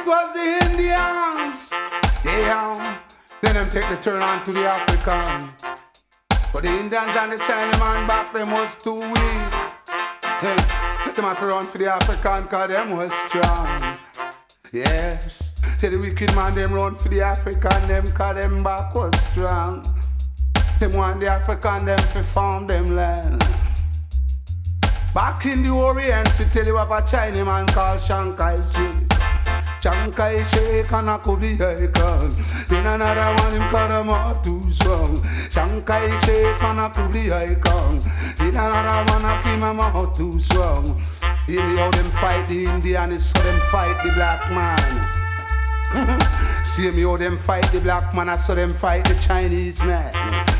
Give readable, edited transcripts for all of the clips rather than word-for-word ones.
was the Indians. Yeah. Then them take the turn on to the African. But the Indians and the Chinaman back them was too weak. Them have to run for the African cause them was strong. Yes. Say the wicked man them run for the African them cause them back was strong. Them want the African them to farm them land. Back in the Orient, we tell you of a Chinaman called Chiang Kai-shek. Chiang Kai-shek and a Kublai Khan. Then another one him called a more too strong. Chiang Kai-shek and a Kublai Khan. Then another one of him a more too strong. Hear me how them fight the Indians, so them fight the black man. See me how them fight the black man, I saw them fight the Chinese man.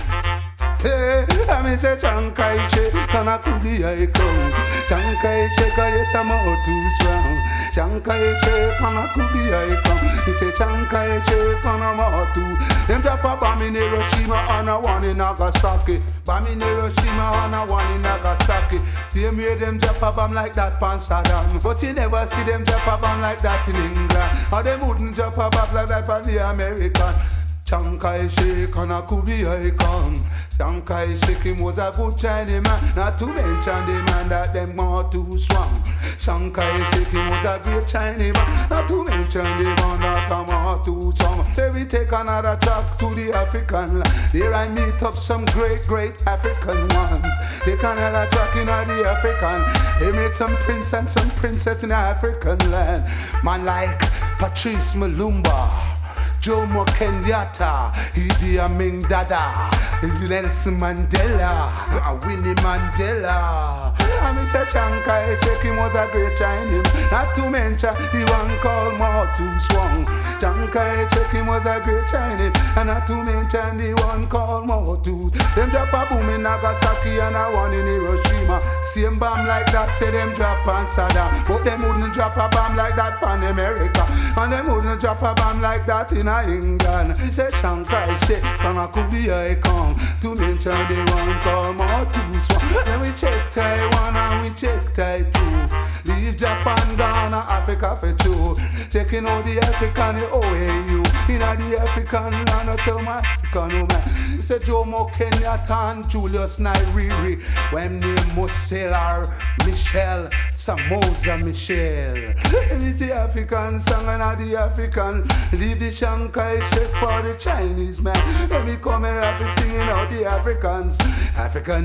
Hey, I mean say Chiang Kai-shek and a Kublai Khan. Chiang Kai-shek yet a more too strong. Chiang Kai-shek and a Kublai Khan. He say Chiang Kai-shek and a more too. Them drop a bomb in Hiroshima and a one in Nagasaki. Bomb in Hiroshima and a one in Nagasaki. See me them drop a bomb like that pan Saddam. But you never see them drop a bomb like that in England. Or them wouldn't drop a bomb like that for the American. Chiang Kai-shek and a Kublai Khan. Chiang Kai-shek him was a good Chinese man. Not to mention the man that them more too strong. Chiang Kai-shek him was a great Chinese man. Not to mention the man that are more too strong. Say we take another track to the African land. There I meet up some great African ones. Take another track in the African. They meet some prince and some princess in the African land. Man like Patrice Lumumba, Jomo Kenyatta, Idi Amin Dada, Nelson Mandela, Winnie Mandela. I mean say Chiang Kai-shek him was a great Chinese. Not to mention the one called Mao too strong. Chiang Kai-shek him was a great Chinese. And not to mention the one called Mao too. Them drop a boom in Nagasaki and a one in Hiroshima. Same bomb like that say them drop on Saddam. But them wouldn't drop a bomb like that on America. And them wouldn't drop a bomb like that in England. He say Chiang Kai-shek from a Kublai Khan. To mention the one called Mao too strong. Then we check Taiwan and we check Taiwan. Leave Japan down to Africa for two. Taking all the African OAU. In the African land, I tell my African woman. He said Jomo Kenyatta and Julius Nyerere. When they must sell our Michelle, Samosa Michelle. It's the African song and the African. Leave the Chiang Kai-shek for the Chinese man. Let me come here and singing out the Africans. African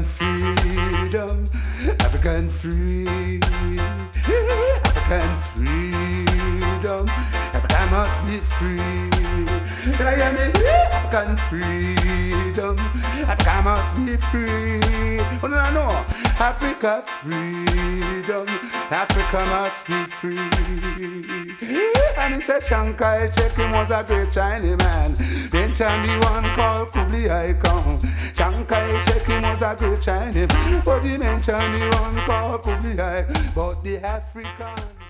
freedom, African free, African freedom. Africa must be free. I am African freedom. Africa must be free. Oh no, no, Africa freedom. Africa must be free. And he said Chiang Kai-shek him was a great Chinese man. Then the one called Kublai Khan. Chiang Kai-shek him was a great Chinese. But he mentioned the one called Kublai. But the African